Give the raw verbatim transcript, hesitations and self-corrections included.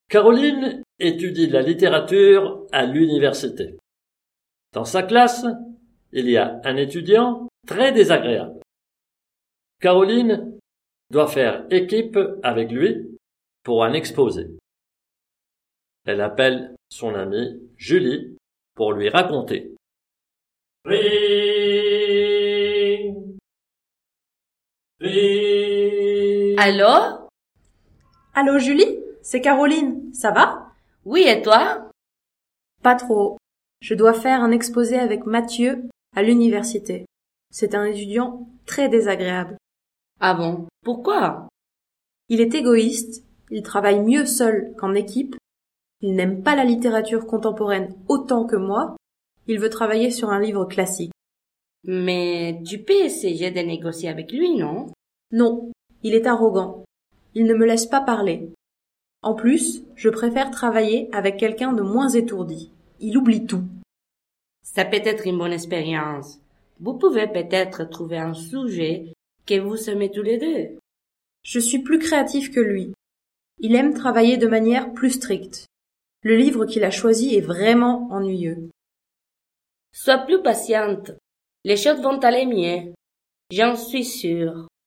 Caroline étudie la littérature à l'université. Dans sa classe, il y a un étudiant très désagréable. Caroline doit faire équipe avec lui pour un exposé. Elle appelle son amie Julie pour lui raconter. Ring, ring. Allô? Allô Julie, c'est Caroline, ça va? Oui, et toi? Pas trop. Je dois faire un exposé avec Mathieu à l'université. C'est un étudiant très désagréable. Ah bon? Pourquoi? Il est égoïste, il travaille mieux seul qu'en équipe, il n'aime pas la littérature contemporaine autant que moi, il veut travailler sur un livre classique. Mais tu peux essayer de négocier avec lui, non? Non, il est arrogant. Il ne me laisse pas parler. En plus, je préfère travailler avec quelqu'un de moins étourdi. Il oublie tout. Ça peut être une bonne expérience. Vous pouvez peut-être trouver un sujet que vous aimez tous les deux. Je suis plus créatif que lui. Il aime travailler de manière plus stricte. Le livre qu'il a choisi est vraiment ennuyeux. Sois plus patiente. Les choses vont aller mieux. J'en suis sûre.